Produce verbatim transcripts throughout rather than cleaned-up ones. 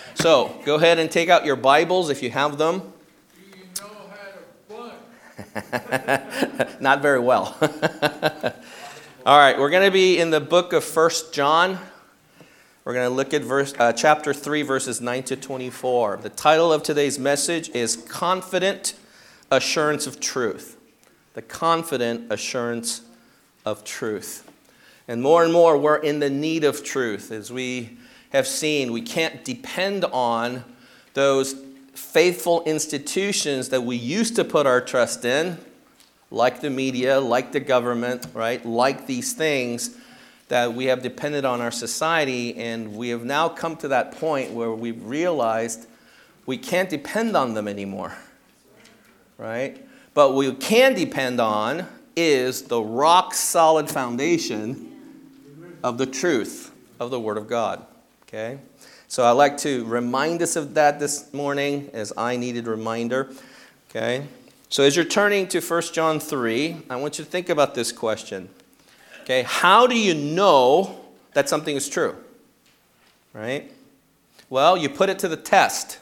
So, go ahead and take out your Bibles if you have them. Do you know how to bunt? Not very well. All right, we're going to be in the book of First John. We're going to look at verse, uh, chapter three, verses nine to twenty-four. The title of today's message is Confident Assurance of Truth. The confident assurance of truth. And more and more, we're in the need of truth. As we have seen, we can't depend on those faithful institutions that we used to put our trust in, like the media, like the government, right? Like these things that we have depended on our society, and we have now come to that point where we've realized we can't depend on them anymore, right? But what we can depend on is the rock-solid foundation of the truth of the Word of God, okay? So I'd like to remind us of that this morning as I needed a reminder, okay? So as you're turning to First John three, I want you to think about this question, okay? How do you know that something is true, right? Well, you put it to the test.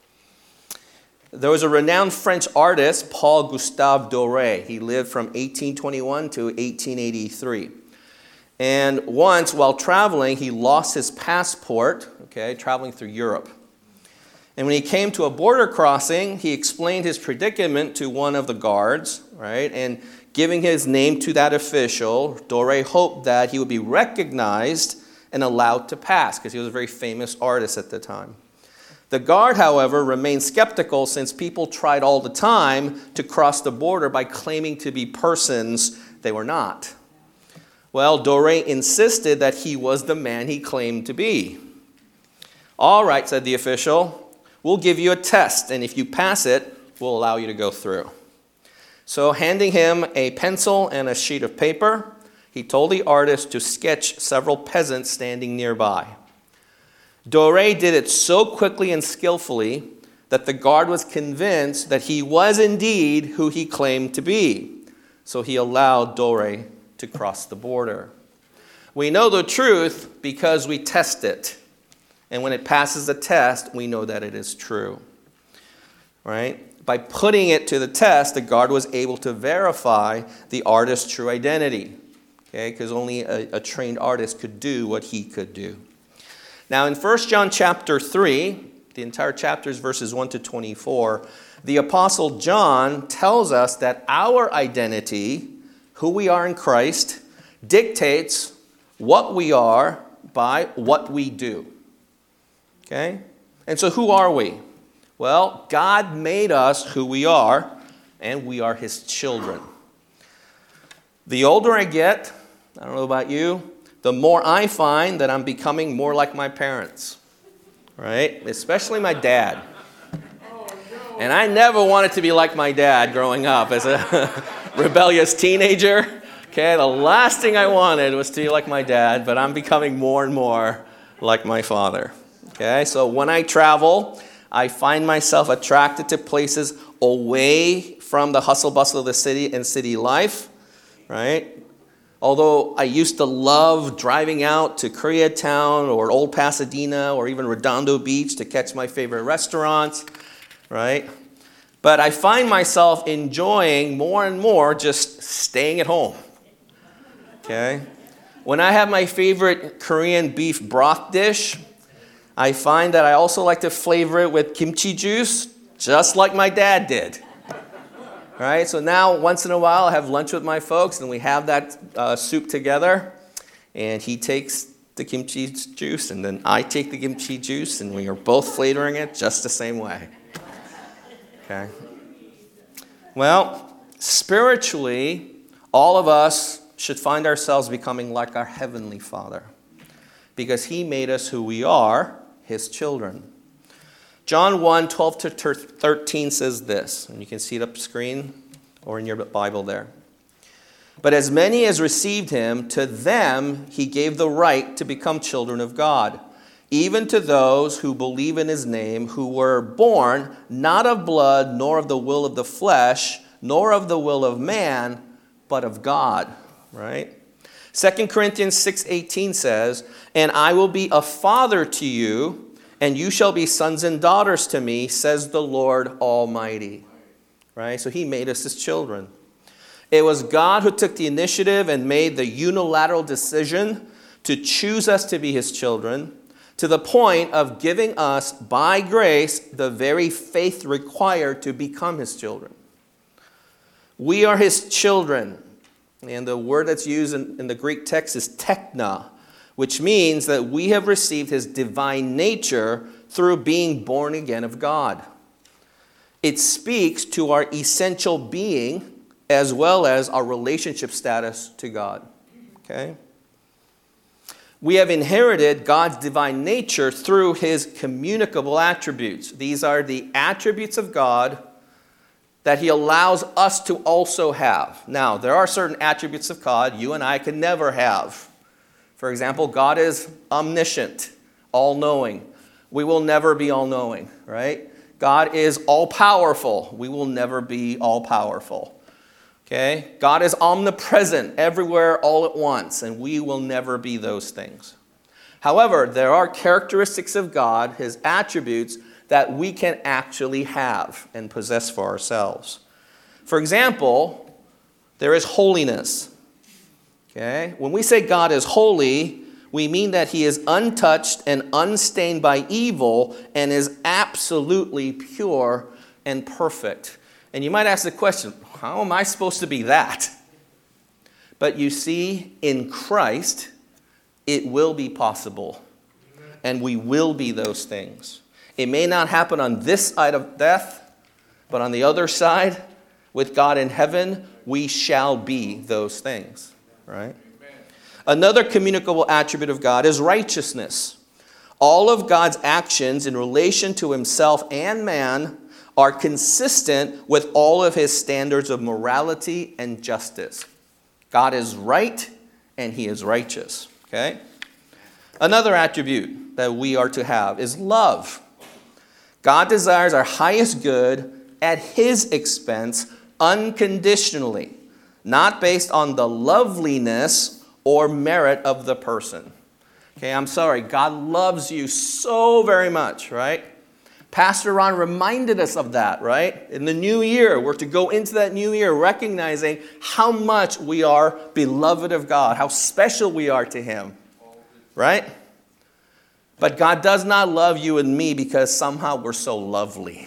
There was a renowned French artist, Paul Gustave Doré. He lived from eighteen twenty-one to eighteen eighty-three. And once, while traveling, he lost his passport, okay, traveling through Europe. And when he came to a border crossing, he explained his predicament to one of the guards, right? And giving his name to that official, Doré hoped that he would be recognized and allowed to pass, because he was a very famous artist at the time. The guard, however, remained skeptical since people tried all the time to cross the border by claiming to be persons they were not. Well, Doré insisted that he was the man he claimed to be. All right, said the official, we'll give you a test, and if you pass it, we'll allow you to go through. So handing him a pencil and a sheet of paper, he told the artist to sketch several peasants standing nearby. Doré did it so quickly and skillfully that the guard was convinced that he was indeed who he claimed to be. So he allowed Doré to cross the border. We know the truth because we test it. And when it passes the test, we know that it is true. Right? By putting it to the test, the guard was able to verify the artist's true identity. Okay? Because only a, a trained artist could do what he could do. Now in First John chapter three, the entire chapter is verses one to twenty-four, the Apostle John tells us that our identity, who we are in Christ, dictates what we are by what we do. Okay? And so who are we? Well, God made us who we are, and we are His children. The older I get, I don't know about you, the more I find that I'm becoming more like my parents, right? Especially my dad. And I never wanted to be like my dad growing up as a rebellious teenager. Okay, the last thing I wanted was to be like my dad, but I'm becoming more and more like my father. Okay, so when I travel, I find myself attracted to places away from the hustle bustle of the city and city life, right? Although I used to love driving out to Koreatown or Old Pasadena or even Redondo Beach to catch my favorite restaurants, right? But I find myself enjoying more and more just staying at home, okay? When I have my favorite Korean beef broth dish, I find that I also like to flavor it with kimchi juice, just like my dad did. All right, so now once in a while I have lunch with my folks and we have that uh, soup together, and he takes the kimchi juice and then I take the kimchi juice and we are both flavoring it just the same way. Okay. Well, spiritually, all of us should find ourselves becoming like our Heavenly Father because He made us who we are, His children. John one, twelve to thirteen says this, and you can see it up screen or in your Bible there. But as many as received Him, to them He gave the right to become children of God, even to those who believe in His name, who were born not of blood, nor of the will of the flesh, nor of the will of man, but of God. Right? Second Corinthians six eighteen says, and I will be a father to you, and you shall be sons and daughters to me, says the Lord Almighty. Right? So he made us his children. It was God who took the initiative and made the unilateral decision to choose us to be his children, to the point of giving us, by grace, the very faith required to become his children. We are his children. And the word that's used in, in the Greek text is tekna, which means that we have received his divine nature through being born again of God. It speaks to our essential being as well as our relationship status to God. Okay? We have inherited God's divine nature through his communicable attributes. These are the attributes of God that he allows us to also have. Now, there are certain attributes of God you and I can never have. For example, God is omniscient, all-knowing. We will never be all-knowing, right? God is all-powerful. We will never be all-powerful. Okay? God is omnipresent, everywhere, all at once, and we will never be those things. However, there are characteristics of God, his attributes, that we can actually have and possess for ourselves. For example, there is holiness. Okay? When we say God is holy, we mean that he is untouched and unstained by evil and is absolutely pure and perfect. And you might ask the question, how am I supposed to be that? But you see, in Christ, it will be possible. And we will be those things. It may not happen on this side of death, but on the other side, with God in heaven, we shall be those things. Right? Amen. Another communicable attribute of God is righteousness. All of God's actions in relation to himself and man are consistent with all of his standards of morality and justice. God is right and he is righteous. Okay? Another attribute that we are to have is love. God desires our highest good at his expense unconditionally, not based on the loveliness or merit of the person. Okay, I'm sorry. God loves you so very much, right? Pastor Ron reminded us of that, right? In the new year, we're to go into that new year recognizing how much we are beloved of God, how special we are to him, right? But God does not love you and me because somehow we're so lovely.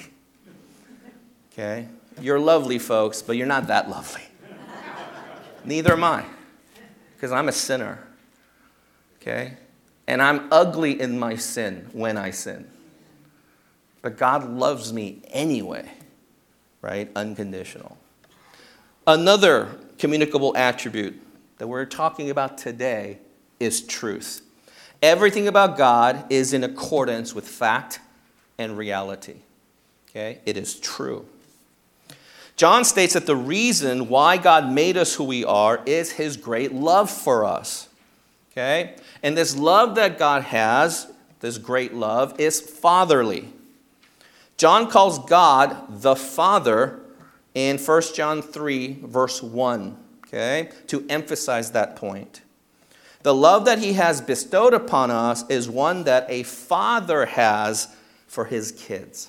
Okay? You're lovely, folks, but you're not that lovely. Neither am I, because I'm a sinner. Okay? And I'm ugly in my sin when I sin. But God loves me anyway, right? Unconditional. Another communicable attribute that we're talking about today is truth. Everything about God is in accordance with fact and reality. Okay? It is true. John states that the reason why God made us who we are is his great love for us. Okay? And this love that God has, this great love, is fatherly. John calls God the Father in First John three, verse one, okay, to emphasize that point. The love that he has bestowed upon us is one that a father has for his kids.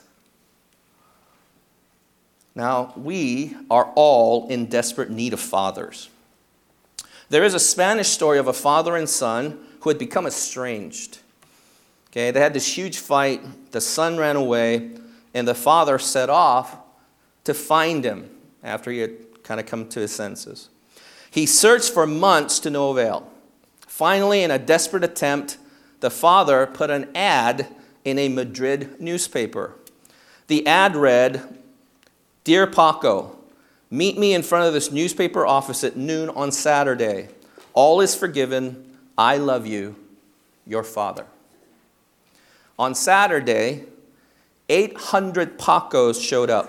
Now, we are all in desperate need of fathers. There is a Spanish story of a father and son who had become estranged. Okay, they had this huge fight. The son ran away, and the father set off to find him after he had kind of come to his senses. He searched for months to no avail. Finally, in a desperate attempt, the father put an ad in a Madrid newspaper. The ad read, "Dear Paco, meet me in front of this newspaper office at noon on Saturday. All is forgiven. I love you, your father." On Saturday, eight hundred Pacos showed up.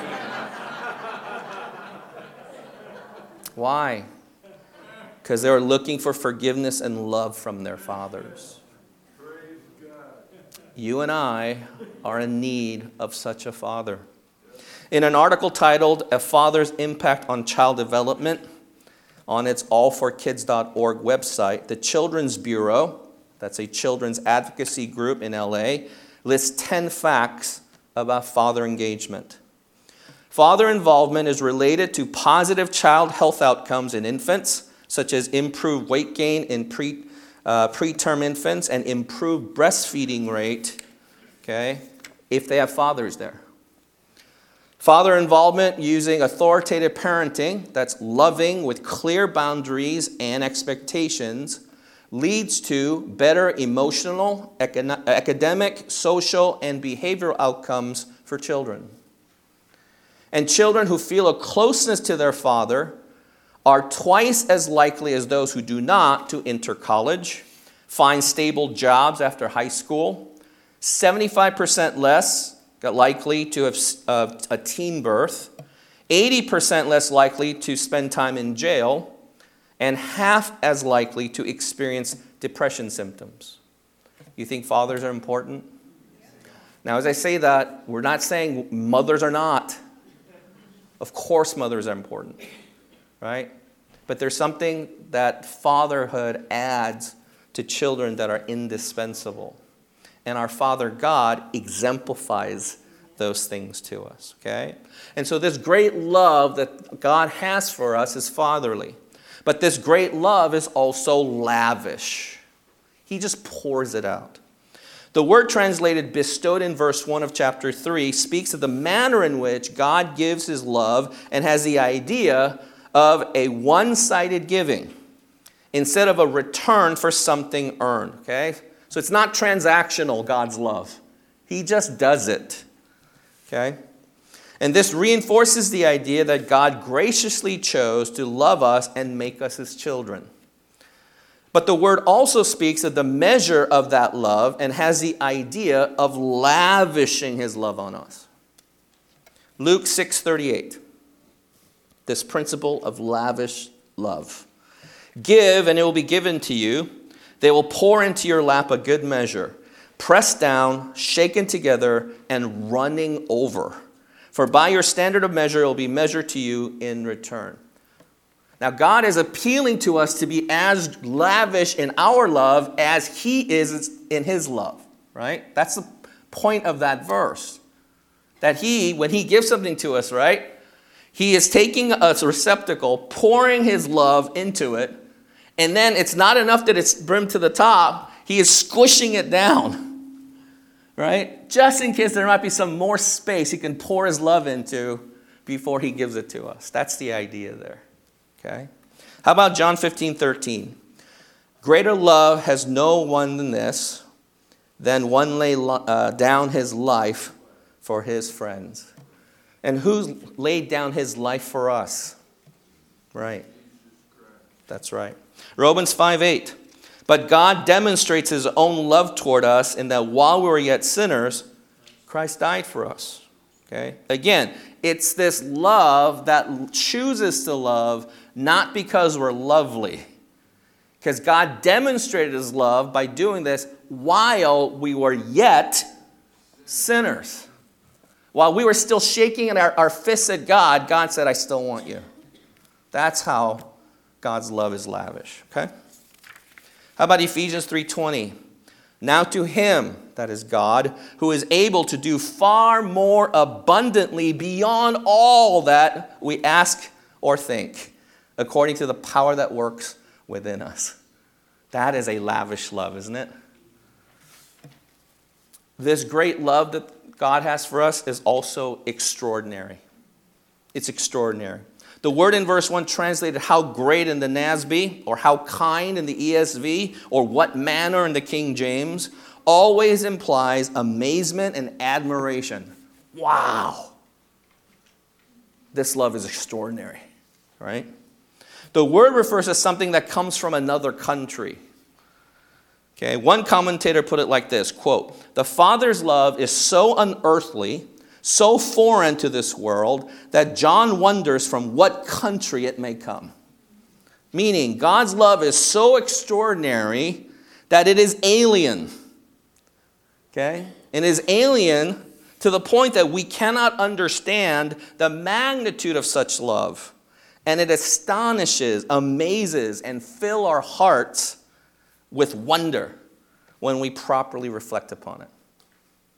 Why? Because they were looking for forgiveness and love from their fathers. Praise God. You and I are in need of such a father. In an article titled "A Father's Impact on Child Development" on its all for kids dot org website, the Children's Bureau, that's a children's advocacy group in L A, lists ten facts about father engagement. Father involvement is related to positive child health outcomes in infants, such as improved weight gain in pre, uh, preterm infants and improved breastfeeding rate, okay, if they have fathers there. Father involvement using authoritative parenting that's loving with clear boundaries and expectations leads to better emotional, econo- academic, social, and behavioral outcomes for children. And children who feel a closeness to their father are twice as likely as those who do not to enter college, find stable jobs after high school, seventy-five percent less likely to have uh, a teen birth, eighty percent less likely to spend time in jail, and half as likely to experience depression symptoms. You think fathers are important? Now, as I say that, we're not saying mothers are not. Of course mothers are important, right? But there's something that fatherhood adds to children that are indispensable. And our Father God exemplifies those things to us, okay? And so this great love that God has for us is fatherly. But this great love is also lavish. He just pours it out. The word translated bestowed in verse one of chapter three speaks of the manner in which God gives his love and has the idea of a one-sided giving instead of a return for something earned, okay? So it's not transactional, God's love. He just does it, okay? And this reinforces the idea that God graciously chose to love us and make us his children. But the word also speaks of the measure of that love and has the idea of lavishing his love on us. Luke six thirty-eight. This principle of lavish love. Give, and it will be given to you. They will pour into your lap a good measure, pressed down, shaken together, and running over. For by your standard of measure, it will be measured to you in return. Now, God is appealing to us to be as lavish in our love as he is in his love, right? That's the point of that verse. That he, when he gives something to us, right, he is taking a receptacle, pouring his love into it, and then it's not enough that it's brimmed to the top. He is squishing it down, right? Just in case there might be some more space he can pour his love into before he gives it to us. That's the idea there. Okay. How about John fifteen thirteen? Greater love has no one than this, than one lay uh, down his life for his friends. And who laid down his life for us? Right. That's right. Romans five eight. But God demonstrates his own love toward us in that while we were yet sinners, Christ died for us. Okay. Again, it's this love that chooses to love not because we're lovely. Because God demonstrated his love by doing this while we were yet sinners. While we were still shaking our, our fists at God, God said, I still want you. That's how God's love is lavish. Okay? How about Ephesians three twenty? Now to him, that is God, who is able to do far more abundantly beyond all that we ask or think, according to the power that works within us. That is a lavish love, isn't it? This great love that God has for us is also extraordinary. It's extraordinary. The word in verse one translated how great in the N A S B, or how kind in the E S V, or what manner in the King James, always implies amazement and admiration. Wow! This love is extraordinary, right? The word refers to something that comes from another country. Okay, one commentator put it like this, quote, the Father's love is so unearthly, so foreign to this world, that John wonders from what country it may come. Meaning, God's love is so extraordinary that it is alien. Okay? It is alien to the point that we cannot understand the magnitude of such love. And it astonishes, amazes, and fills our hearts with wonder when we properly reflect upon it.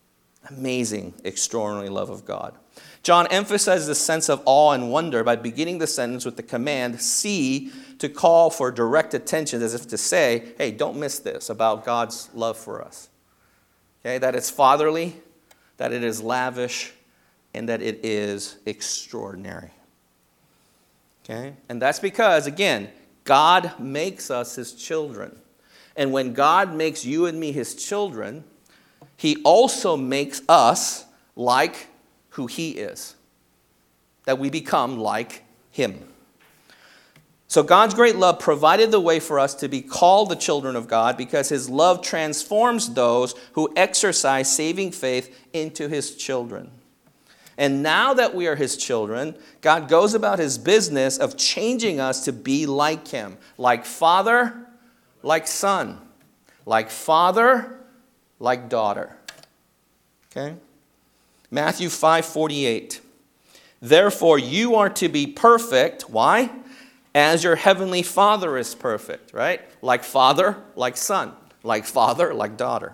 Amazing, extraordinary love of God. John emphasizes the sense of awe and wonder by beginning the sentence with the command, see, to call for direct attention, as if to say, hey, don't miss this about God's love for us. Okay, that it's fatherly, that it is lavish, and that it is extraordinary. Okay, and that's because, again, God makes us his children. And when God makes you and me his children, he also makes us like who he is, that we become like him. So God's great love provided the way for us to be called the children of God because his love transforms those who exercise saving faith into his children. And now that we are his children, God goes about his business of changing us to be like him, like father, like son, like father, like daughter. Okay? Matthew five forty-eight. Therefore, you are to be perfect. Why? As your heavenly Father is perfect, right? Like father, like son. Like father, like daughter.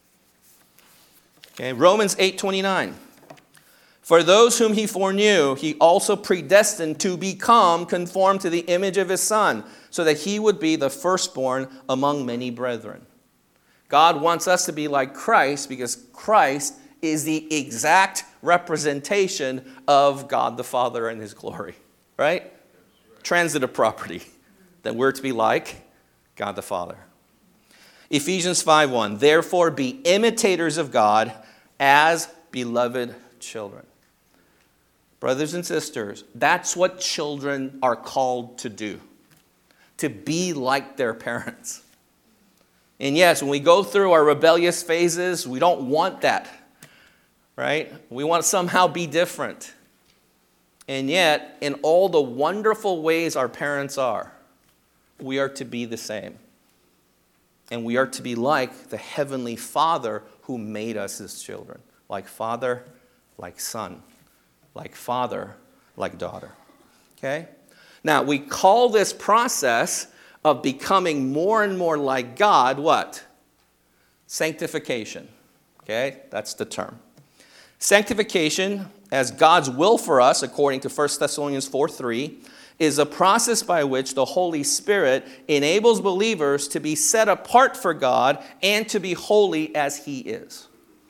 Okay, Romans eight twenty-nine. For those whom he foreknew, he also predestined to become conformed to the image of his Son, so that he would be the firstborn among many brethren. God wants us to be like Christ because Christ is the exact representation of God the Father and his glory, right? Transitive property, that we're to be like God the Father. Ephesians five one, therefore be imitators of God as beloved children. Brothers and sisters, that's what children are called to do, to be like their parents. And yes, when we go through our rebellious phases, we don't want that. Right? We want to somehow be different. And yet, in all the wonderful ways our parents are, we are to be the same. And we are to be like the Heavenly Father who made us his children. Like father, like son. Like father, like daughter. Okay? Now, we call this process of becoming more and more like God, what? Sanctification. Okay? That's the term. Sanctification, as God's will for us, according to First Thessalonians four three, is a process by which the Holy Spirit enables believers to be set apart for God and to be holy as he is.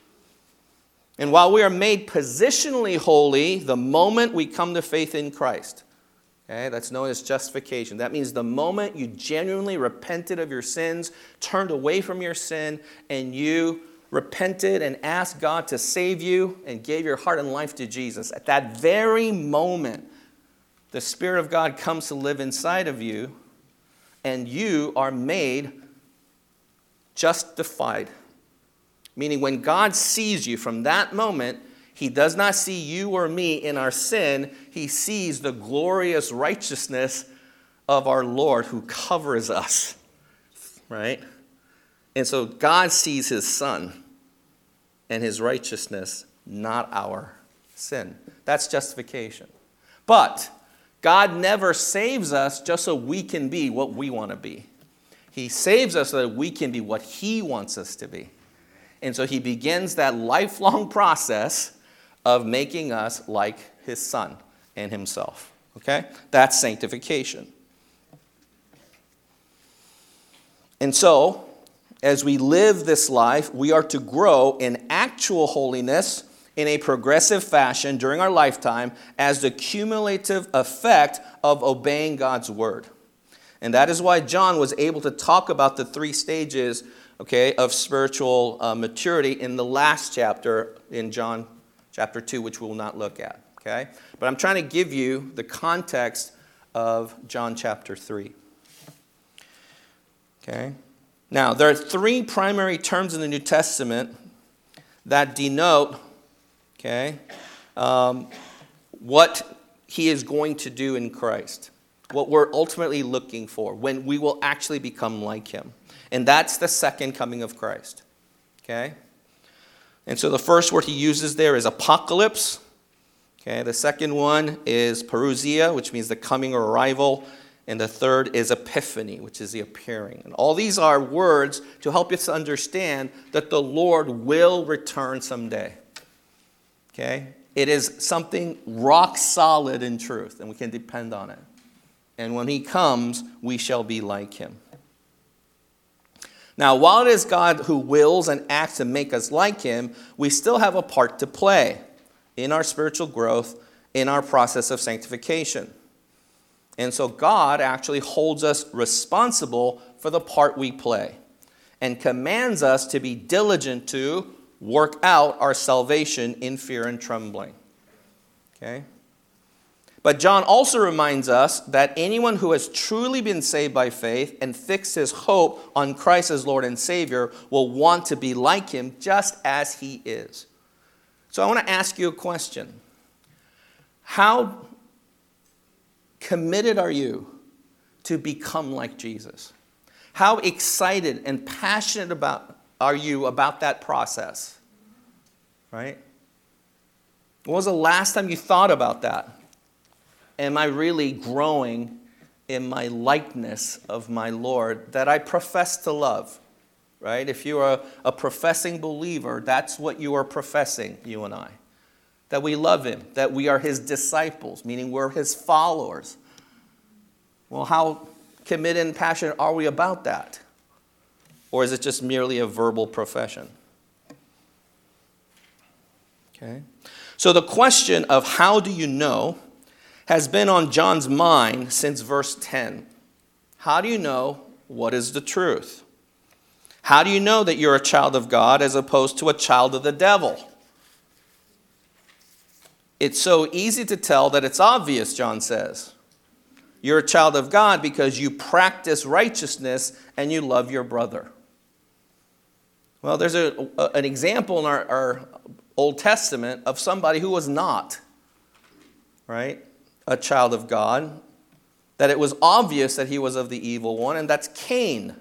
And while we are made positionally holy the moment we come to faith in Christ, okay, that's known as justification. That means the moment you genuinely repented of your sins, turned away from your sin, and you repented and asked God to save you and gave your heart and life to Jesus. At that very moment, the Spirit of God comes to live inside of you, and you are made justified. Meaning when God sees you from that moment, he does not see you or me in our sin. He sees the glorious righteousness of our Lord who covers us. Right? And so God sees his Son and his righteousness, not our sin. That's justification. But God never saves us just so we can be what we want to be. He saves us so that we can be what he wants us to be. And so he begins that lifelong process of making us like his Son and himself. Okay? That's sanctification. And so, as we live this life, we are to grow in actual holiness in a progressive fashion during our lifetime as the cumulative effect of obeying God's word. And that is why John was able to talk about the three stages, okay, of spiritual uh, maturity in the last chapter in John chapter two, which we will not look at. Okay? But I'm trying to give you the context of John chapter three. Okay? Now, there are three primary terms in the New Testament that denote, okay, um, what he is going to do in Christ. What we're ultimately looking for, when we will actually become like him. And that's the second coming of Christ. Okay? And so the first word he uses there is apocalypse. Okay, the second one is parousia, which means the coming or arrival. And the third is epiphany, which is the appearing. And all these are words to help us understand that the Lord will return someday. Okay? It is something rock solid in truth, and we can depend on it. And when he comes, we shall be like him. Now, while it is God who wills and acts to make us like him, we still have a part to play in our spiritual growth, in our process of sanctification. And so God actually holds us responsible for the part we play and commands us to be diligent to work out our salvation in fear and trembling. Okay? But John also reminds us that anyone who has truly been saved by faith and fixed his hope on Christ as Lord and Savior will want to be like him just as he is. So I want to ask you a question. How committed are you to become like Jesus? How excited and passionate about are you about that process? Right? When was the last time you thought about that? Am I really growing in my likeness of my Lord that I profess to love? Right? If you are a professing believer, that's what you are professing, you and I. That we love him, that we are his disciples, meaning we're his followers. Well, how committed and passionate are we about that? Or is it just merely a verbal profession? Okay. So the question of how do you know has been on John's mind since verse ten. How do you know what is the truth? How do you know that you're a child of God as opposed to a child of the devil? It's so easy to tell that it's obvious, John says. You're a child of God because you practice righteousness and you love your brother. Well, there's a, a, an example in our, our Old Testament of somebody who was not, right, a child of God, that it was obvious that he was of the evil one, and that's Cain.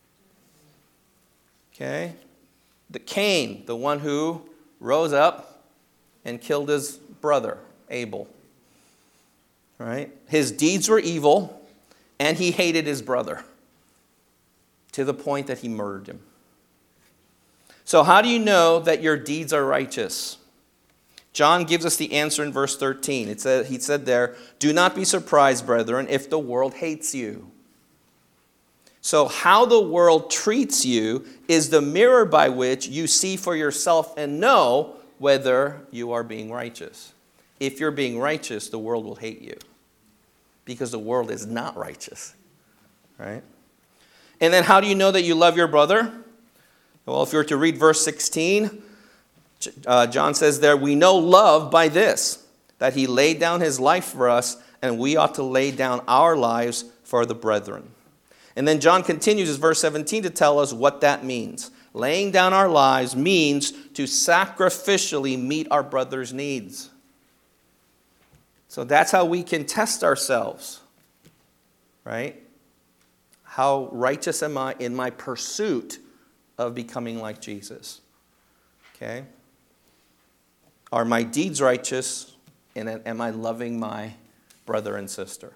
Okay? The Cain, the one who rose up and killed his brother, Abel. Right? His deeds were evil, and he hated his brother to the point that he murdered him. So how do you know that your deeds are righteous? John gives us the answer in verse thirteen. It said, he said there, "Do not be surprised, brethren, if the world hates you." So how the world treats you is the mirror by which you see for yourself and know whether you are being righteous. If you're being righteous, the world will hate you because the world is not righteous, right? And then how do you know that you love your brother? Well, if you were to read verse sixteen, uh, John says there, "We know love by this, that he laid down his life for us, and we ought to lay down our lives for the brethren." And then John continues in verse seventeen to tell us what that means. Laying down our lives means to sacrificially meet our brother's needs. So that's how we can test ourselves, right? How righteous am I in my pursuit of becoming like Jesus? Okay? Are my deeds righteous, and am I loving my brother and sister?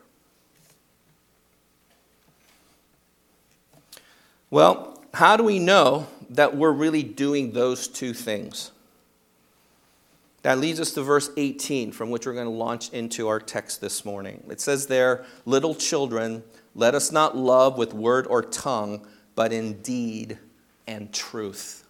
Well, how do we know that we're really doing those two things? That leads us to verse eighteen, from which we're going to launch into our text this morning. It says there, "Little children, let us not love with word or tongue, but in deed and truth."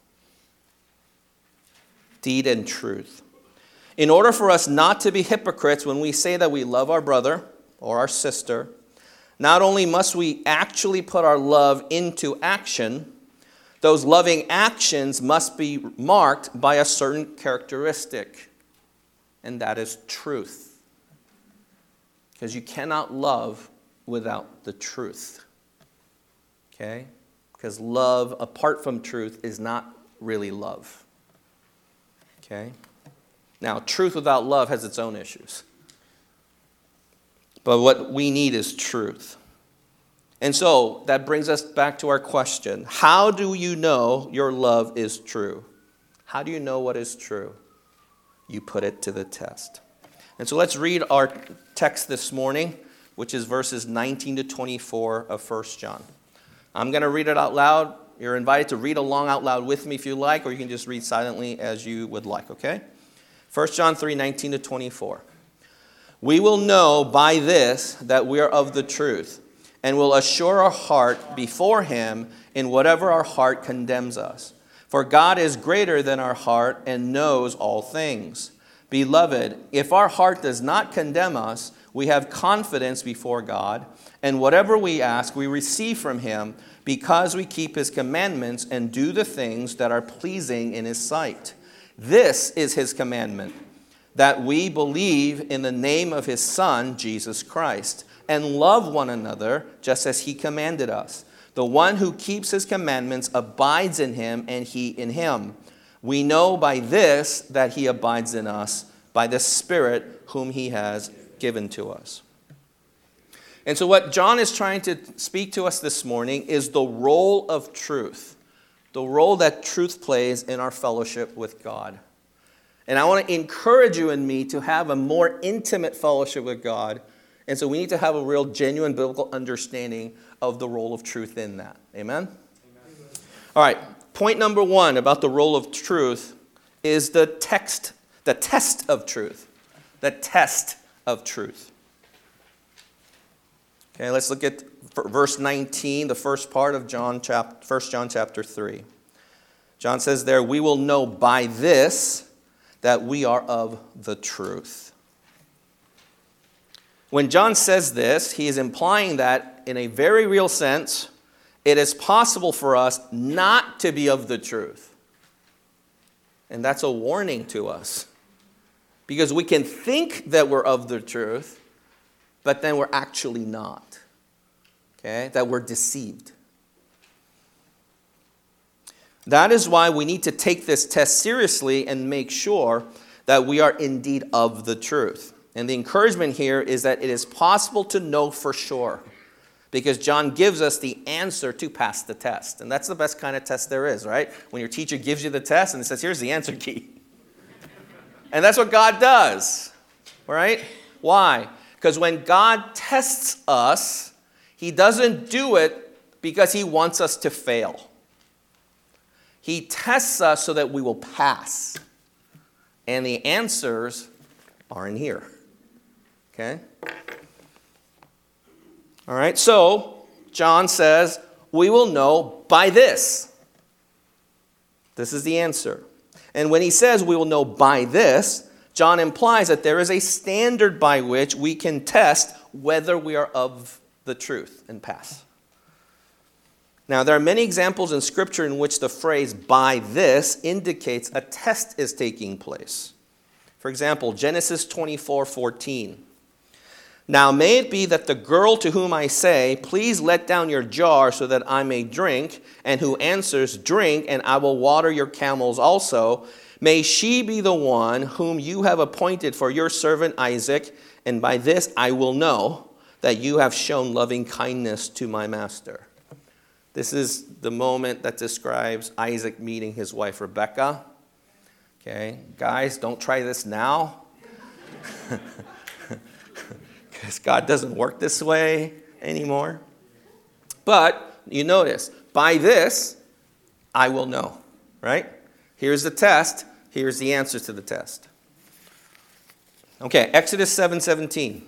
Deed and truth. In order for us not to be hypocrites when we say that we love our brother or our sister, not only must we actually put our love into action, those loving actions must be marked by a certain characteristic, and that is truth. Because you cannot love without the truth. Okay? Because love apart from truth is not really love. Okay? Now, truth without love has its own issues. But what we need is truth. And so that brings us back to our question. How do you know your love is true? How do you know what is true? You put it to the test. And so let's read our text this morning, which is verses nineteen to twenty-four of First John. I'm going to read it out loud. You're invited to read along out loud with me if you like, or you can just read silently as you would like, okay? First John three, nineteen to twenty-four. We will know by this that we are of the truth, and will assure our heart before him in whatever our heart condemns us. For God is greater than our heart and knows all things. Beloved, if our heart does not condemn us, we have confidence before God, and whatever we ask, we receive from him, because we keep his commandments and do the things that are pleasing in his sight. This is his commandment, that we believe in the name of his Son, Jesus Christ, and love one another just as he commanded us. The one who keeps his commandments abides in him, and he in him. We know by this that he abides in us, by the Spirit whom he has given to us. And so what John is trying to speak to us this morning is the role of truth, the role that truth plays in our fellowship with God. And I want to encourage you and me to have a more intimate fellowship with God. And so we need to have a real genuine biblical understanding of the role of truth in that. Amen? Amen? All right. Point number one about the role of truth is the text, the test of truth. The test of truth. Okay, let's look at verse nineteen, the first part of John chapter, First John chapter three. John says there, we will know by this that we are of the truth. When John says this, he is implying that in a very real sense, it is possible for us not to be of the truth. And that's a warning to us. Because we can think that we're of the truth, but then we're actually not. Okay? That we're deceived. That is why we need to take this test seriously and make sure that we are indeed of the truth. And the encouragement here is that it is possible to know for sure, because John gives us the answer to pass the test. And that's the best kind of test there is, right? When your teacher gives you the test and says, here's the answer key. And that's what God does, right? Why? Because when God tests us, he doesn't do it because he wants us to fail. He tests us so that we will pass. And the answers are in here. Okay? All right, so John says, we will know by this. This is the answer. And when he says we will know by this, John implies that there is a standard by which we can test whether we are of the truth and pass. Now, there are many examples in Scripture in which the phrase by this indicates a test is taking place. For example, Genesis twenty-four fourteen. Now may it be that the girl to whom I say, please let down your jar so that I may drink, and who answers, drink, and I will water your camels also, may she be the one whom you have appointed for your servant Isaac, and by this I will know that you have shown loving kindness to my master. This is the moment that describes Isaac meeting his wife Rebekah. Okay, guys, don't try this now. Because God doesn't work this way anymore. But you notice, by this, I will know, right? Here's the test. Here's the answer to the test. Okay, Exodus seven seventeen.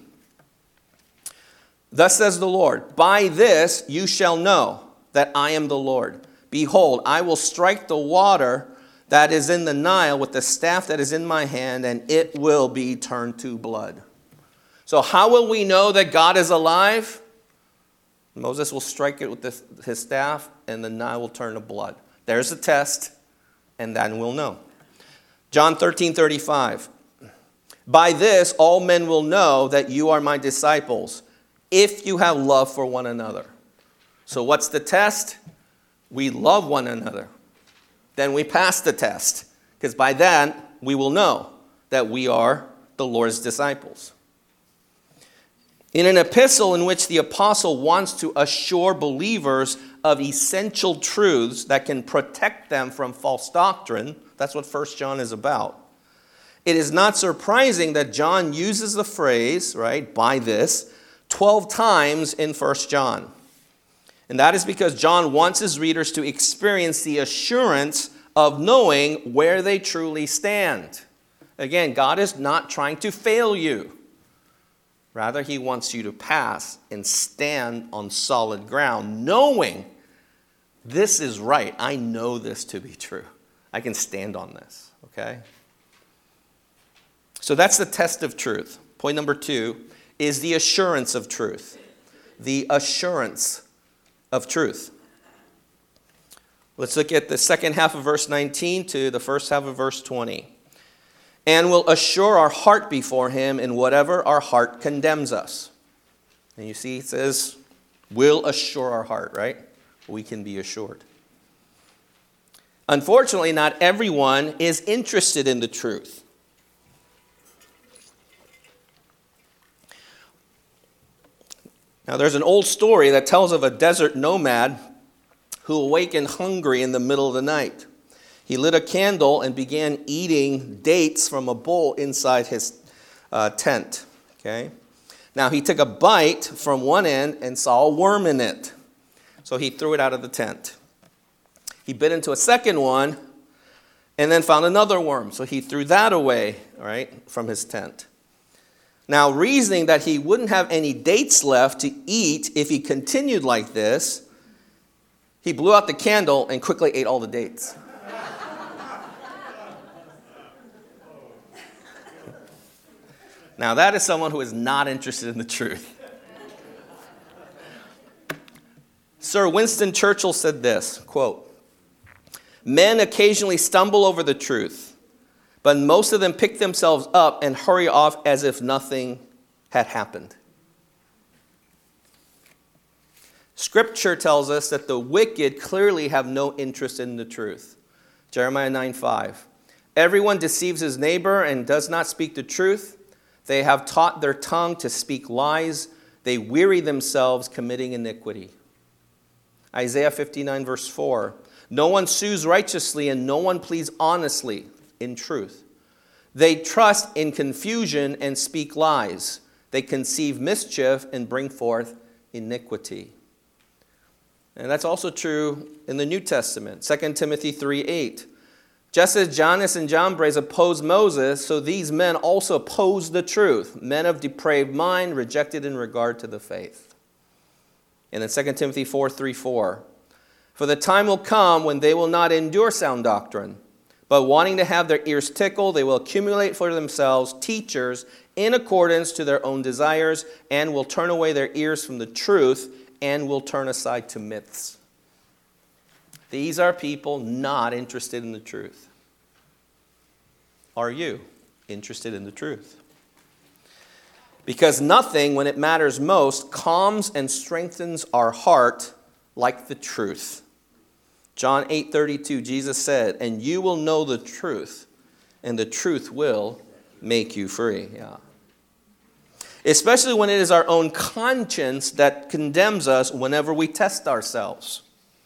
Thus says the Lord, by this you shall know that I am the Lord. Behold, I will strike the water that is in the Nile with the staff that is in my hand, and it will be turned to blood. So how will we know that God is alive? Moses will strike it with this, his staff, and the Nile will turn to blood. There's the test, and then we'll know. John thirteen thirty-five. By this all men will know that you are my disciples, if you have love for one another. So what's the test? We love one another. Then we pass the test, because by then we will know that we are the Lord's disciples. In an epistle in which the apostle wants to assure believers of essential truths that can protect them from false doctrine, that's what First John is about. It is not surprising that John uses the phrase, right, by this, twelve times in First John. And that is because John wants his readers to experience the assurance of knowing where they truly stand. Again, God is not trying to fail you. Rather, he wants you to pass and stand on solid ground, knowing this is right. I know this to be true. I can stand on this, okay? So that's the test of truth. Point number two is the assurance of truth. The assurance of truth. Let's look at the second half of verse nineteen to the first half of verse twenty. And will assure our heart before him in whatever our heart condemns us. And you see, it says, will assure our heart, right? We can be assured. Unfortunately, not everyone is interested in the truth. Now, there's an old story that tells of a desert nomad who awakened hungry in the middle of the night. He lit a candle and began eating dates from a bowl inside his uh, tent. Okay. Now, he took a bite from one end and saw a worm in it. So he threw it out of the tent. He bit into a second one and then found another worm. So he threw that away, all right, from his tent. Now, reasoning that he wouldn't have any dates left to eat if he continued like this, he blew out the candle and quickly ate all the dates. Now, that is someone who is not interested in the truth. Sir Winston Churchill said this, quote, "Men occasionally stumble over the truth, but most of them pick themselves up and hurry off as if nothing had happened." Scripture tells us that the wicked clearly have no interest in the truth. Jeremiah nine five. "Everyone deceives his neighbor and does not speak the truth. They have taught their tongue to speak lies. They weary themselves committing iniquity." Isaiah fifty-nine verse four. "No one sues righteously and no one pleads honestly in truth. They trust in confusion and speak lies. They conceive mischief and bring forth iniquity." And that's also true in the New Testament. Second Timothy three eight. "Just as Jannes and Jambres opposed Moses, so these men also oppose the truth. Men of depraved mind, rejected in regard to the faith." And then Second Timothy four three four. "For the time will come when they will not endure sound doctrine, but wanting to have their ears tickled, they will accumulate for themselves teachers in accordance to their own desires, and will turn away their ears from the truth, and will turn aside to myths." These are people not interested in the truth. Are you interested in the truth? Because nothing, when it matters most, calms and strengthens our heart like the truth. John eight thirty-two, Jesus said, "And you will know the truth, and the truth will make you free." Yeah. Especially when it is our own conscience that condemns us whenever we test ourselves.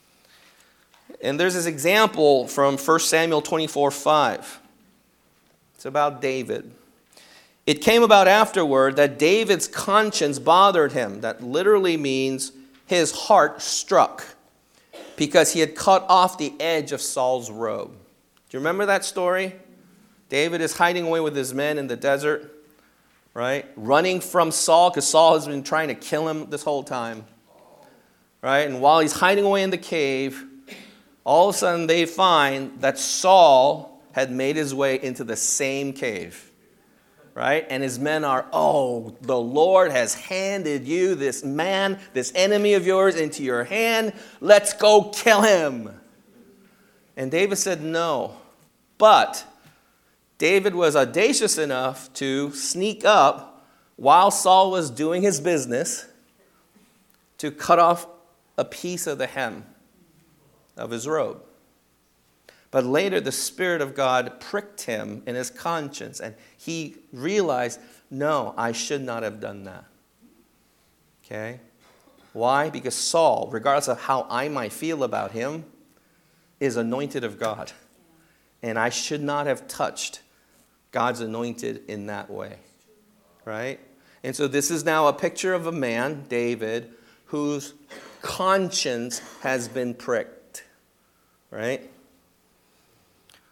And there's this example from First Samuel twenty-four five. It's about David. "It came about afterward that David's conscience bothered him." That literally means his heart struck, because he had cut off the edge of Saul's robe. Do you remember that story? David is hiding away with his men in the desert, right? Running from Saul, because Saul has been trying to kill him this whole time, right? And while he's hiding away in the cave, all of a sudden they find that Saul had made his way into the same cave, right? And his men are, "Oh, the Lord has handed you this man, this enemy of yours, into your hand. Let's go kill him." And David said no. But David was audacious enough to sneak up while Saul was doing his business to cut off a piece of the hem of his robe. But later the Spirit of God pricked him in his conscience, and he realized, no, I should not have done that. Okay? Why? Because Saul, regardless of how I might feel about him, is anointed of God. And I should not have touched God's anointed in that way. Right? And so this is now a picture of a man, David, whose conscience has been pricked. Right?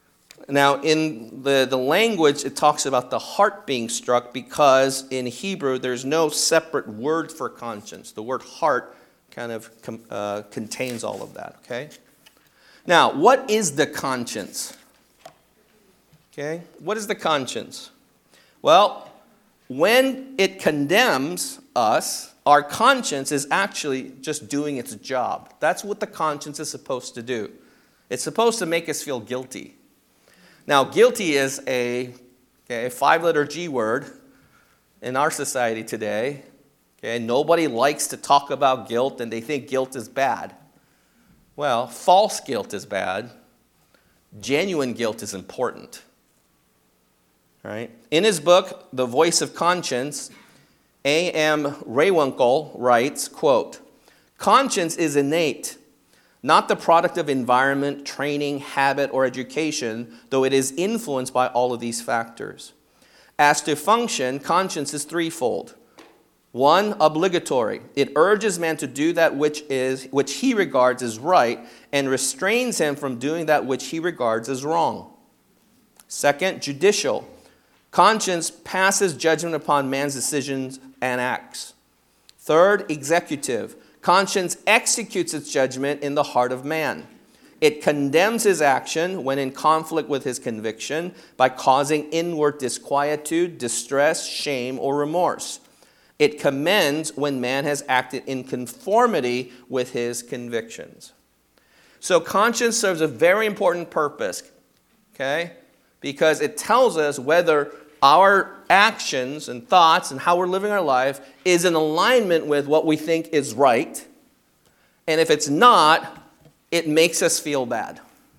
Now, in the, the language, it talks about the heart being struck because in Hebrew, there's no separate word for conscience. The word heart kind of uh, contains all of that, okay? Now, what is the conscience? Okay, what is the conscience? Well, when it condemns us, our conscience is actually just doing its job. That's what the conscience is supposed to do. It's supposed to make us feel guilty. Now, guilty is a okay, five-letter G word in our society today. Okay, nobody likes to talk about guilt, and they think guilt is bad. Well, false guilt is bad. Genuine guilt is important. Right? In his book, The Voice of Conscience, A M Rehwinkel writes, quote, "Conscience is innate, not the product of environment, training, habit, or education, though it is influenced by all of these factors. As to function, conscience is threefold. One, obligatory. It urges man to do that which is which he regards as right and restrains him from doing that which he regards as wrong. Second, judicial. Conscience passes judgment upon man's decisions and acts. Third, executive. Conscience executes its judgment in the heart of man. It condemns his action when in conflict with his conviction by causing inward disquietude, distress, shame, or remorse. It commends when man has acted in conformity with his convictions." So conscience serves a very important purpose, okay? Because it tells us whether our actions and thoughts and how we're living our life is in alignment with what we think is right. And if it's not, it makes us feel bad.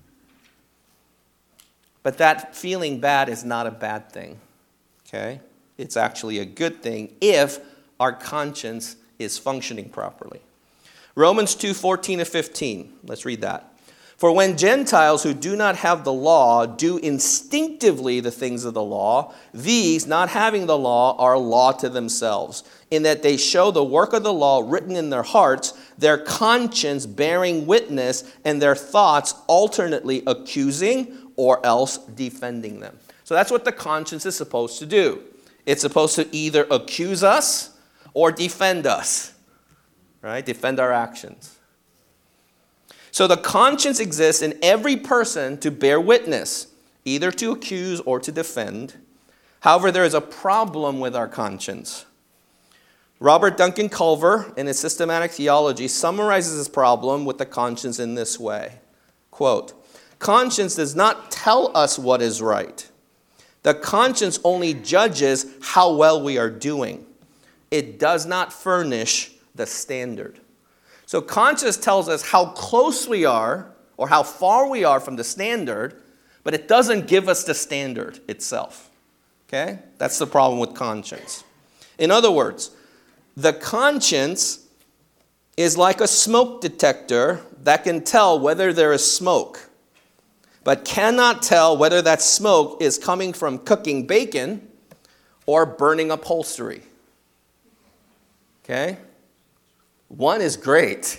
But that feeling bad is not a bad thing, okay? It's actually a good thing if our conscience is functioning properly. Romans two fourteen to fifteen. Let's read that. "For when Gentiles who do not have the law do instinctively the things of the law, these, not having the law, are a law to themselves, in that they show the work of the law written in their hearts, their conscience bearing witness, and their thoughts alternately accusing or else defending them." So that's what the conscience is supposed to do. It's supposed to either accuse us or defend us, right? Defend our actions. So the conscience exists in every person to bear witness, either to accuse or to defend. However, there is a problem with our conscience. Robert Duncan Culver, in his Systematic Theology, summarizes this problem with the conscience in this way. Quote, "Conscience does not tell us what is right. The conscience only judges how well we are doing. It does not furnish the standard." So conscience tells us how close we are or how far we are from the standard, but it doesn't give us the standard itself. Okay? That's the problem with conscience. In other words, the conscience is like a smoke detector that can tell whether there is smoke, but cannot tell whether that smoke is coming from cooking bacon or burning upholstery. Okay? One is great.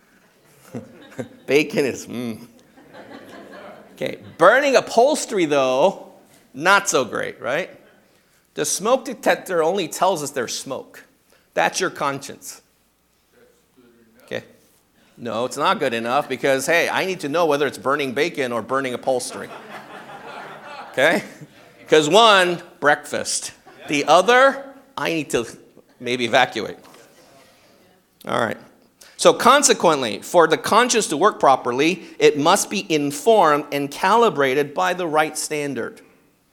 Bacon is, mmm. Okay, burning upholstery, though, not so great, right? The smoke detector only tells us there's smoke. That's your conscience. Okay. No, it's not good enough because, hey, I need to know whether it's burning bacon or burning upholstery. Okay? Because one, breakfast. The other, I need to maybe evacuate. All right. So consequently, for the conscience to work properly, it must be informed and calibrated by the right standard.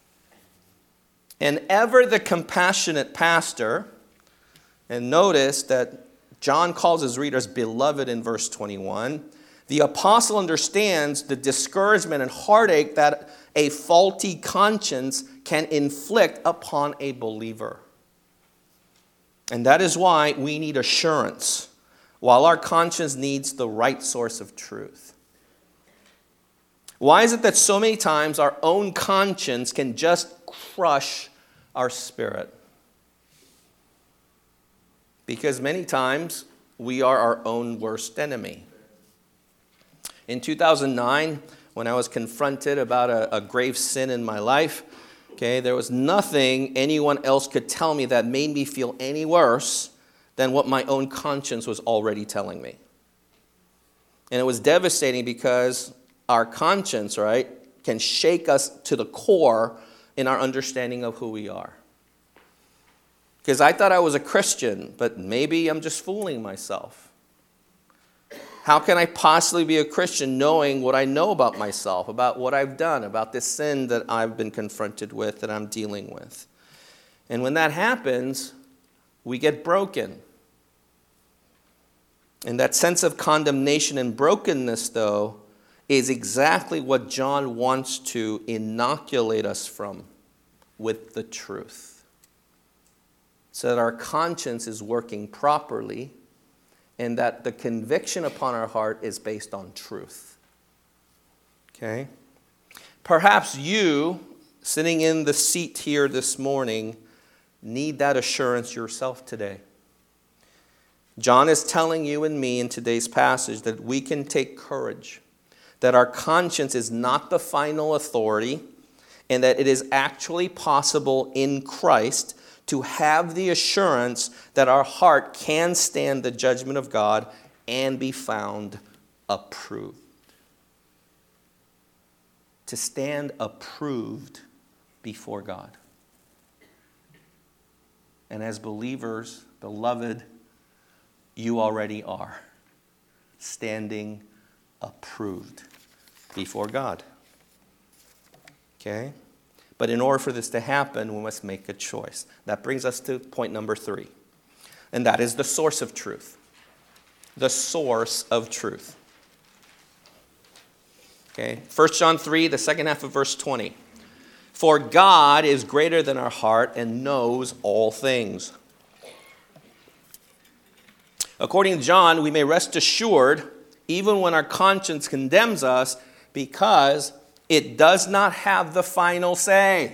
And ever the compassionate pastor, and notice that John calls his readers beloved in verse twenty-one, the apostle understands the discouragement and heartache that a faulty conscience can inflict upon a believer. And that is why we need assurance, while our conscience needs the right source of truth. Why is it that so many times our own conscience can just crush our spirit? Because many times we are our own worst enemy. In two thousand nine, when I was confronted about a, a grave sin in my life, okay, there was nothing anyone else could tell me that made me feel any worse than what my own conscience was already telling me. And it was devastating because our conscience, right, can shake us to the core in our understanding of who we are. Because I thought I was a Christian, but maybe I'm just fooling myself. How can I possibly be a Christian knowing what I know about myself, about what I've done, about this sin that I've been confronted with, that I'm dealing with? And when that happens, we get broken. And that sense of condemnation and brokenness, though, is exactly what John wants to inoculate us from with the truth. So that our conscience is working properly, and that the conviction upon our heart is based on truth. Okay? Perhaps you, sitting in the seat here this morning, need that assurance yourself today. John is telling you and me in today's passage that we can take courage, that our conscience is not the final authority, and that it is actually possible in Christ to have the assurance that our heart can stand the judgment of God and be found approved. To stand approved before God. And as believers, beloved, you already are standing approved before God. Okay? But in order for this to happen, we must make a choice. That brings us to point number three. And that is the source of truth. The source of truth. Okay, First John three, the second half of verse twenty. For God is greater than our heart and knows all things. According to John, we may rest assured, even when our conscience condemns us, because it does not have the final say.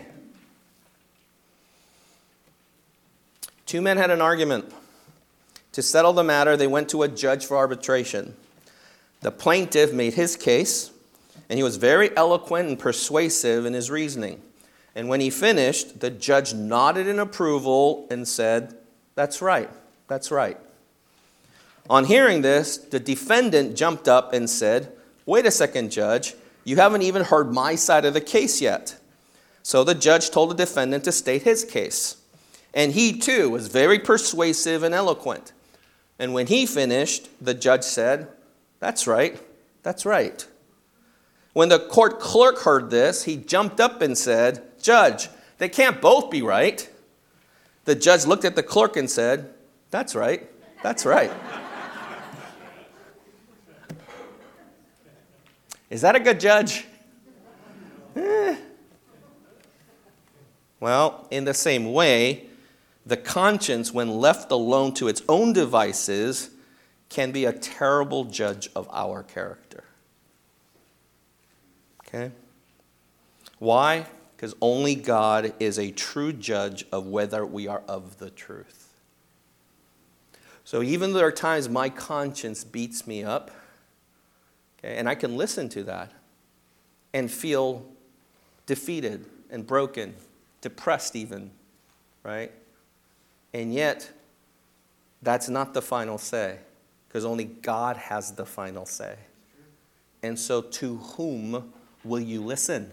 Two men had an argument. To settle the matter, they went to a judge for arbitration. The plaintiff made his case, and he was very eloquent and persuasive in his reasoning. And when he finished, the judge nodded in approval and said, "That's right, that's right." On hearing this, the defendant jumped up and said, "Wait a second, Judge. You haven't even heard my side of the case yet." So the judge told the defendant to state his case. And he, too, was very persuasive and eloquent. And when he finished, the judge said, "That's right, that's right." When the court clerk heard this, he jumped up and said, "Judge, they can't both be right." The judge looked at the clerk and said, "That's right, that's right." Is that a good judge? Eh. Well, in the same way, the conscience, when left alone to its own devices, can be a terrible judge of our character. Okay? Why? Because only God is a true judge of whether we are of the truth. So even though there are times my conscience beats me up, okay, and I can listen to that and feel defeated and broken, depressed even, right? And yet, that's not the final say, because only God has the final say. And so to whom will you listen?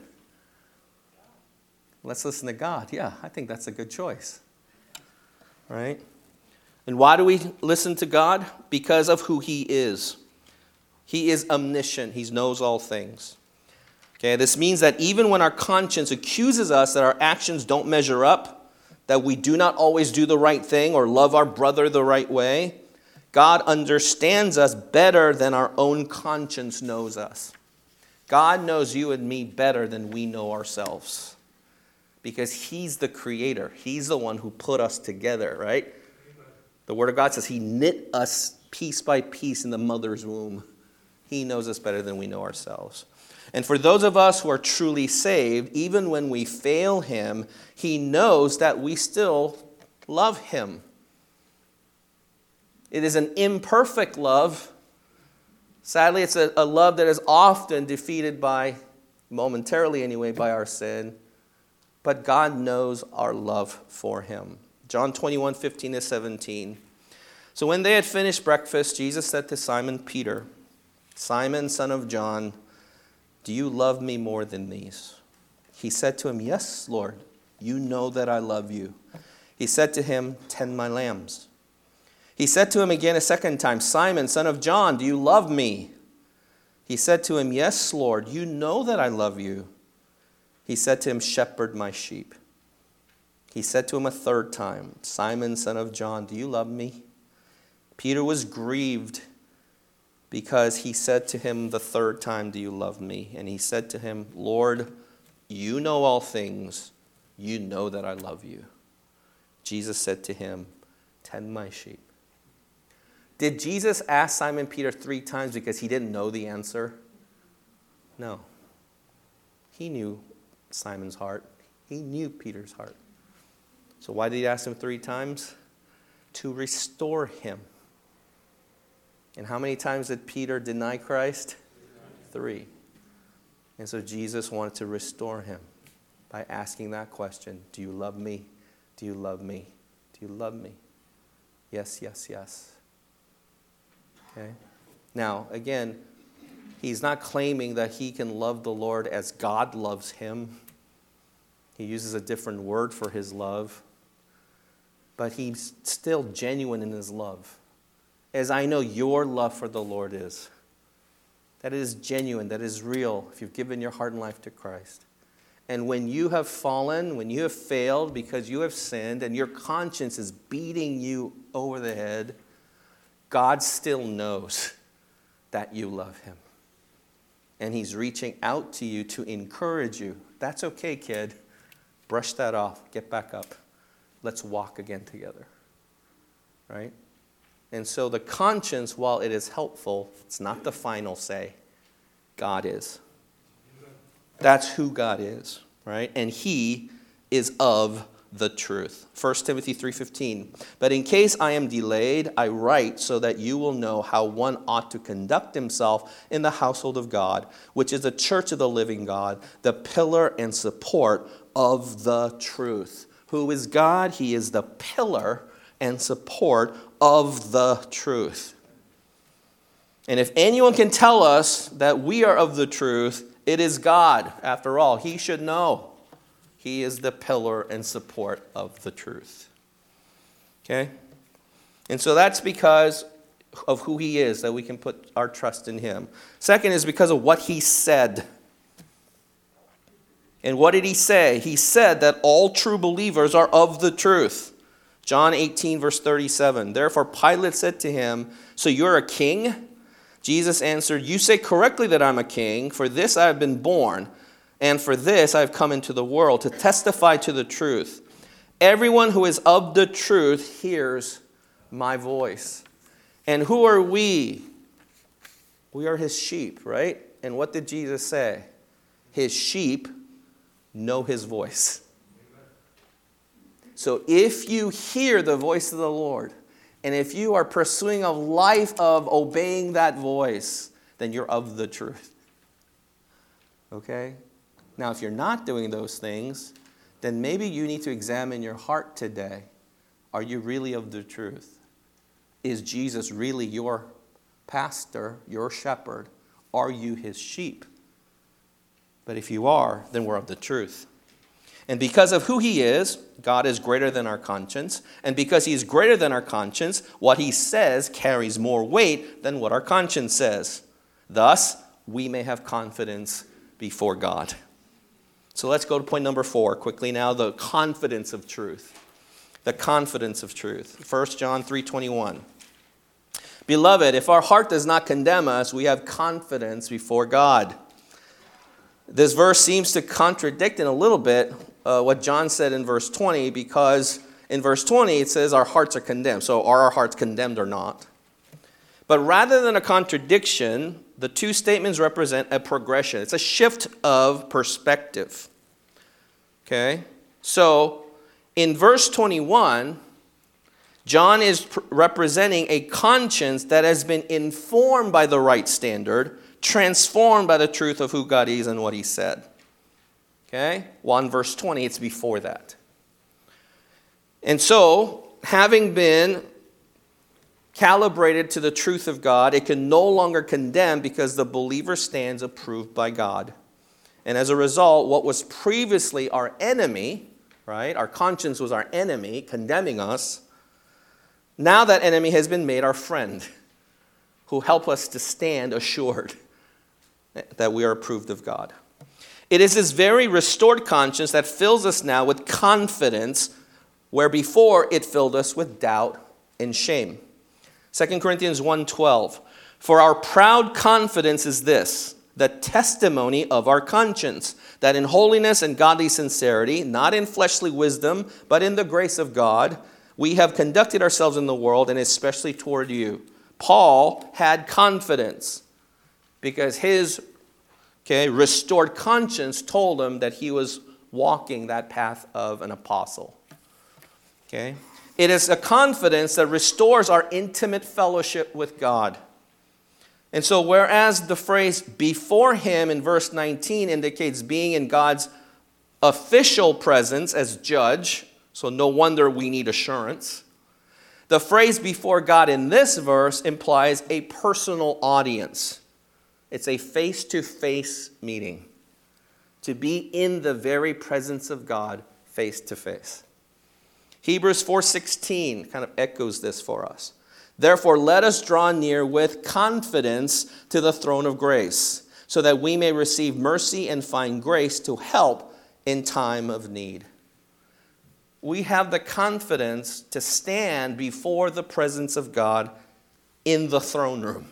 Let's listen to God. Yeah, I think that's a good choice. Right? And why do we listen to God? Because of who He is. He is omniscient. He knows all things. Okay, this means that even when our conscience accuses us that our actions don't measure up, that we do not always do the right thing or love our brother the right way, God understands us better than our own conscience knows us. God knows you and me better than we know ourselves. Because He's the creator. He's the one who put us together, right? The Word of God says He knit us piece by piece in the mother's womb. He knows us better than we know ourselves. And for those of us who are truly saved, even when we fail Him, He knows that we still love Him. It is an imperfect love, Sadly, it's a, a love that is often defeated by, momentarily anyway, by our sin. But God knows our love for him. John twenty-one, fifteen to seventeen. So when they had finished breakfast, Jesus said to Simon Peter, Simon, son of John, do you love me more than these? He said to him, yes, Lord, you know that I love you. He said to him, tend my lambs. He said to him again a second time, Simon, son of John, do you love me? He said to him, yes, Lord, you know that I love you. He said to him, shepherd my sheep. He said to him a third time, Simon, son of John, do you love me? Peter was grieved because he said to him the third time, do you love me? And he said to him, Lord, you know all things. You know that I love you. Jesus said to him, tend my sheep. Did Jesus ask Simon Peter three times because he didn't know the answer? No. He knew Simon's heart. He knew Peter's heart. So why did he ask him three times? To restore him. And how many times did Peter deny Christ? Three. And so Jesus wanted to restore him by asking that question, do you love me? Do you love me? Do you love me? Yes, yes, yes. Okay. Now, again, he's not claiming that he can love the Lord as God loves him. He uses a different word for his love. But he's still genuine in his love. As I know your love for the Lord is. That is genuine, that is real, if you've given your heart and life to Christ. And when you have fallen, when you have failed because you have sinned, and your conscience is beating you over the head, God still knows that you love him. And he's reaching out to you to encourage you. That's okay, kid. Brush that off. Get back up. Let's walk again together. Right? And so the conscience, while it is helpful, it's not the final say. God is. That's who God is. Right? And he is of the truth. First Timothy three fifteen. But in case I am delayed, I write so that you will know how one ought to conduct himself in the household of God, which is the church of the living God, the pillar and support of the truth. Who is God? He is the pillar and support of the truth. And if anyone can tell us that we are of the truth, it is God. After all, he should know. He is the pillar and support of the truth. Okay? And so that's because of who he is, that we can put our trust in him. Second is because of what he said. And what did he say? He said that all true believers are of the truth. John eighteen, verse thirty-seven. Therefore Pilate said to him, so you're a king? Jesus answered, you say correctly that I'm a king. For this I have been born. And for this I have come into the world, to testify to the truth. Everyone who is of the truth hears my voice. And who are we? We are his sheep, right? And what did Jesus say? His sheep know his voice. So if you hear the voice of the Lord, and if you are pursuing a life of obeying that voice, then you're of the truth. Okay? Now, if you're not doing those things, then maybe you need to examine your heart today. Are you really of the truth? Is Jesus really your pastor, your shepherd? Are you his sheep? But if you are, then we're of the truth. And because of who he is, God is greater than our conscience. And because he is greater than our conscience, what he says carries more weight than what our conscience says. Thus, we may have confidence before God. So let's go to point number four quickly now, the confidence of truth. The confidence of truth. First John three twenty-one. Beloved, if our heart does not condemn us, we have confidence before God. This verse seems to contradict in a little bit uh, what John said in verse twenty, because in verse twenty it says our hearts are condemned. So are our hearts condemned or not? But rather than a contradiction, the two statements represent a progression. It's a shift of perspective. Okay? So in verse twenty-one, John is pr- representing a conscience that has been informed by the right standard, transformed by the truth of who God is and what he said. Okay? one verse twenty, it's before that. And so, having been calibrated to the truth of God, it can no longer condemn because the believer stands approved by God. And as a result, what was previously our enemy, right? Our conscience was our enemy, condemning us. Now that enemy has been made our friend, who help us to stand assured that we are approved of God. It is this very restored conscience that fills us now with confidence, where before it filled us with doubt and shame. Second Corinthians one twelve, for our proud confidence is this, the testimony of our conscience, that in holiness and godly sincerity, not in fleshly wisdom, but in the grace of God, we have conducted ourselves in the world, and especially toward you. Paul had confidence because his okay, restored conscience told him that he was walking that path of an apostle. Okay? It is a confidence that restores our intimate fellowship with God. And so whereas the phrase before him in verse nineteen indicates being in God's official presence as judge, so no wonder we need assurance, the phrase before God in this verse implies a personal audience. It's a face-to-face meeting, to be in the very presence of God face-to-face. Hebrews four sixteen kind of echoes this for us. Therefore, let us draw near with confidence to the throne of grace, so that we may receive mercy and find grace to help in time of need. We have the confidence to stand before the presence of God in the throne room.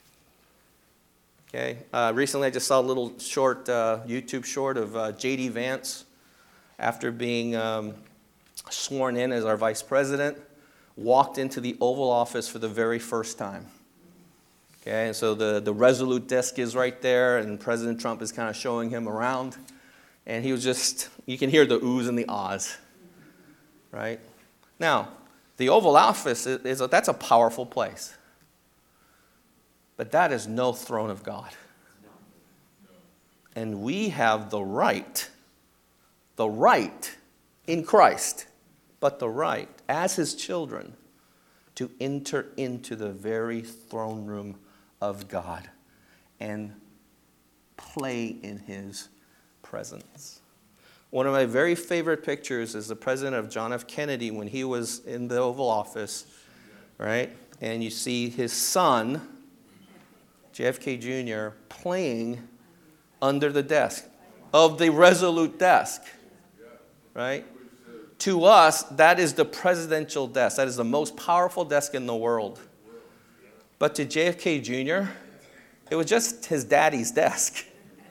Okay. Uh, recently, I just saw a little short uh, YouTube short of uh, J D Vance after being um, sworn in as our vice president. Walked into the Oval Office for the very first time. Okay, and so the, the Resolute desk is right there, and President Trump is kind of showing him around. And he was just, you can hear the oohs and the ahs, right? Now, the Oval Office, is, is a, that's a powerful place. But that is no throne of God. And we have the right, the right in Christ, but the right, as his children, to enter into the very throne room of God and play in his presence. One of my very favorite pictures is the president of John F. Kennedy when he was in the Oval Office, right? And you see his son, J F K Junior, playing under the desk of the Resolute desk, right? To us, that is the presidential desk. That is the most powerful desk in the world. But to J F K Junior, it was just his daddy's desk.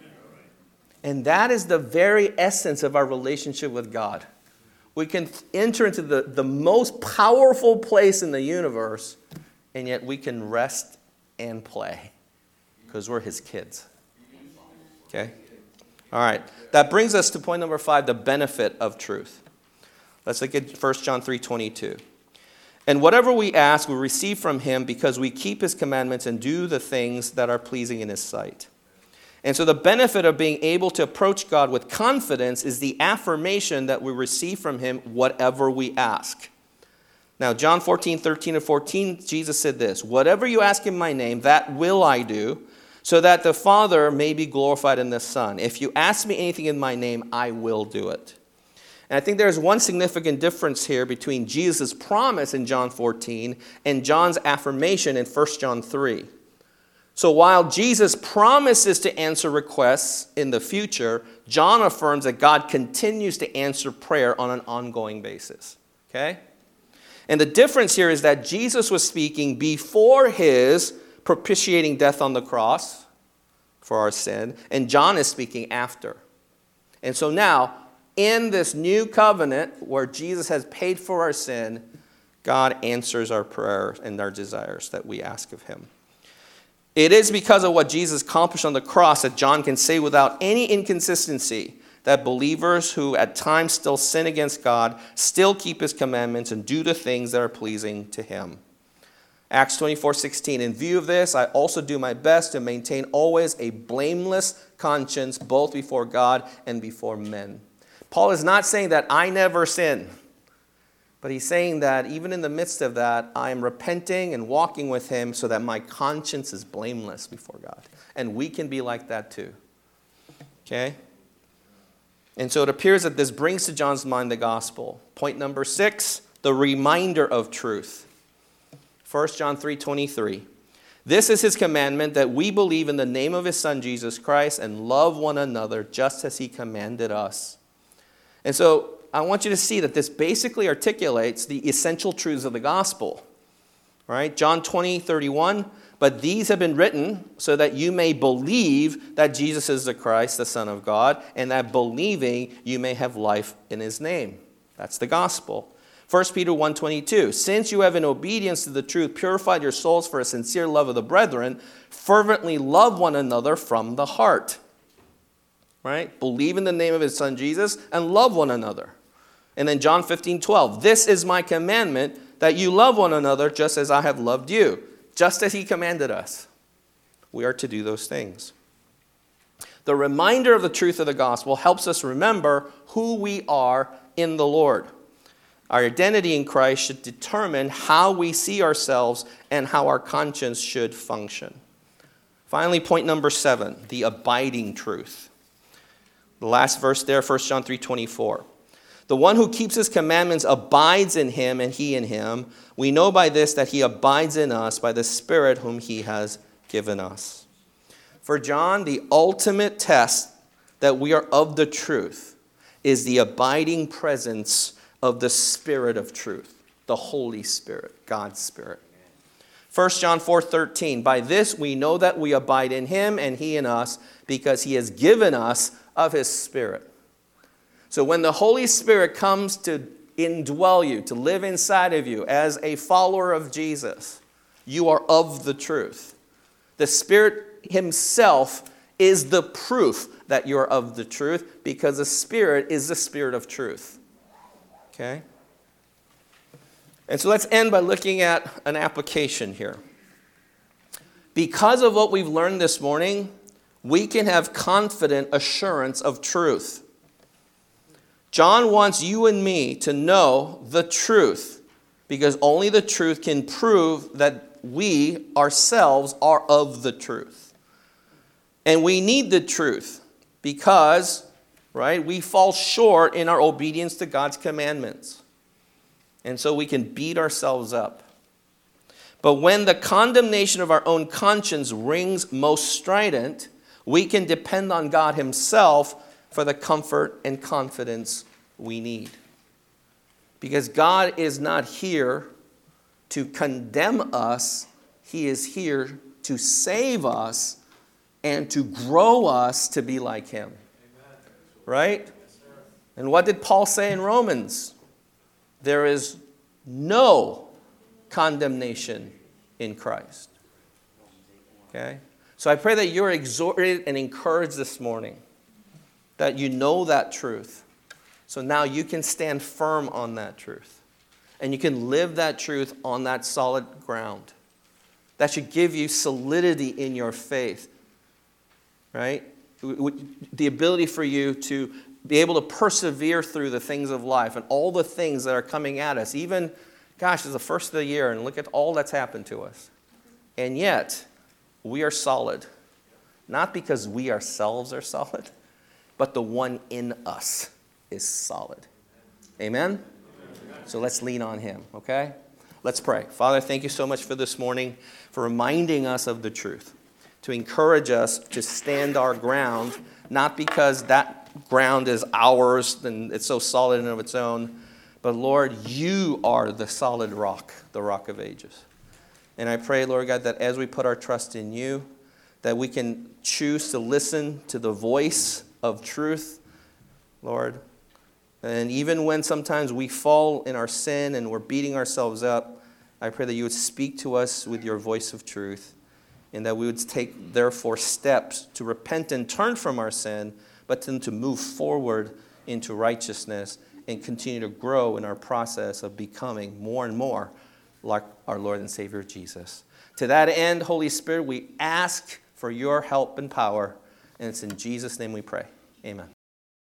And that is the very essence of our relationship with God. We can enter into the, the most powerful place in the universe, and yet we can rest and play because we're his kids. Okay? All right. That brings us to point number five, the benefit of truth. Let's look at First John three twenty-two. And whatever we ask, we receive from him because we keep his commandments and do the things that are pleasing in his sight. And so the benefit of being able to approach God with confidence is the affirmation that we receive from him whatever we ask. Now, John fourteen, thirteen and fourteen, Jesus said this, whatever you ask in my name, that will I do, so that the Father may be glorified in the Son. If you ask me anything in my name, I will do it. And I think there's one significant difference here between Jesus' promise in John fourteen and John's affirmation in First John three. So while Jesus promises to answer requests in the future, John affirms that God continues to answer prayer on an ongoing basis. Okay? And the difference here is that Jesus was speaking before his propitiating death on the cross for our sin, and John is speaking after. And so now, in this new covenant where Jesus has paid for our sin, God answers our prayers and our desires that we ask of him. It is because of what Jesus accomplished on the cross that John can say without any inconsistency that believers who at times still sin against God still keep his commandments and do the things that are pleasing to him. Acts twenty-four sixteen, in view of this, I also do my best to maintain always a blameless conscience both before God and before men. Paul is not saying that I never sin, but he's saying that even in the midst of that, I am repenting and walking with him so that my conscience is blameless before God. And we can be like that too. Okay? And so it appears that this brings to John's mind the gospel. Point number six, the reminder of truth. First John three twenty-three. This is his commandment, that we believe in the name of his Son, Jesus Christ, and love one another just as he commanded us. And so I want you to see that this basically articulates the essential truths of the gospel. All right? John twenty thirty-one. But these have been written so that you may believe that Jesus is the Christ, the Son of God, and that believing you may have life in his name. That's the gospel. First Peter one twenty-two, since you have in obedience to the truth purified your souls for a sincere love of the brethren, fervently love one another from the heart. Right? Believe in the name of his Son Jesus and love one another. And then John fifteen twelve, this is my commandment, that you love one another just as I have loved you. Just as he commanded us, we are to do those things. The reminder of the truth of the gospel helps us remember who we are in the Lord. Our identity in Christ should determine how we see ourselves and how our conscience should function. Finally, point number seven, the abiding truth. The last verse there, First John three twenty-four. The one who keeps his commandments abides in him, and he in him. We know by this that he abides in us by the Spirit whom he has given us. For John, the ultimate test that we are of the truth is the abiding presence of the Spirit of truth, the Holy Spirit, God's Spirit. First John four thirteen, by this we know that we abide in him and he in us, because he has given us of his Spirit. So when the Holy Spirit comes to indwell you, to live inside of you as a follower of Jesus, you are of the truth. The Spirit himself is the proof that you're of the truth, because the Spirit is the Spirit of truth. Okay? And so let's end by looking at an application here. Because of what we've learned this morning, we can have confident assurance of truth. John wants you and me to know the truth, because only the truth can prove that we ourselves are of the truth. And we need the truth because, right, we fall short in our obedience to God's commandments. And so we can beat ourselves up. But when the condemnation of our own conscience rings most strident, we can depend on God himself for the comfort and confidence we need. Because God is not here to condemn us. He is here to save us and to grow us to be like him. Amen. Right? Yes, and what did Paul say in Romans? There is no condemnation in Christ. Okay? So I pray that you're exhorted and encouraged this morning, that you know that truth. So now you can stand firm on that truth. And you can live that truth on that solid ground. That should give you solidity in your faith. Right? The ability for you to be able to persevere through the things of life and all the things that are coming at us. Even, gosh, it's the first of the year and look at all that's happened to us. And yet, we are solid. Not because we ourselves are solid, but the one in us is solid. Amen? So let's lean on him, okay? Let's pray. Father, thank you so much for this morning, for reminding us of the truth, to encourage us to stand our ground, not because that ground is ours and it's so solid in and of its own, but Lord, you are the solid rock, the rock of ages. And I pray, Lord God, that as we put our trust in you, that we can choose to listen to the voice of truth, Lord. And even when sometimes we fall in our sin and we're beating ourselves up, I pray that you would speak to us with your voice of truth, and that we would take, therefore, steps to repent and turn from our sin but then to move forward into righteousness and continue to grow in our process of becoming more and more like our Lord and Savior Jesus. To that end, Holy Spirit, we ask for your help and power, and it's in Jesus' name we pray. Amen.